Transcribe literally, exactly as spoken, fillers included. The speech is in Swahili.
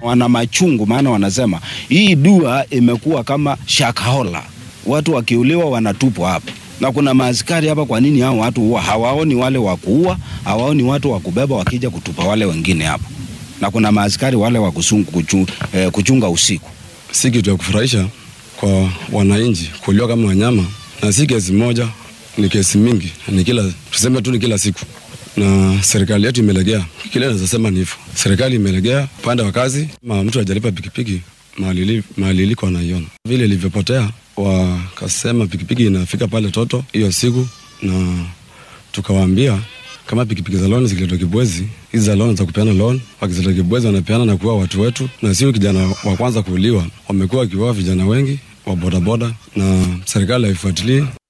Wana machungu maana wanasema hii dua imekuwa kama shakahola. Watu wakiuliwa wanatupwa hapa. Na kuna maaskari hapa, kwa nini hao watu huwa hawaoni wale wa kuua, hawaoni watu wa kubeba wakija kutupa wale wengine hapa. Na kuna maaskari wale wa kusungu, kuchunga, eh, kuchunga usiku. Si kitu ya kufurahisha kwa wananchi kuliwa kama wanyama, na si kesi moja, ni kesi mingi, ni kila tuseme tu ni kila siku. Na serikali yetu imelegea, kile naweza sema ni hivyo. Serikali imelegea pande wa kazi, ma mtu hajalipa pikipiki mahali mahali liko anaiona. Vile ilivyopotea wakasema pikipiki inafika pale Toto hiyo siku, na tukawaambia kama pikipiki za loan zikileta Kibwezi, hizi za loan za kupeana loan, wakizileta Kibwezi wanapeana na kuwa watu wetu, na sio kijana wa kwanza kuuliwa, wamekuwa kiwa vijana wengi wa bodaboda, na serikali haifuatilii.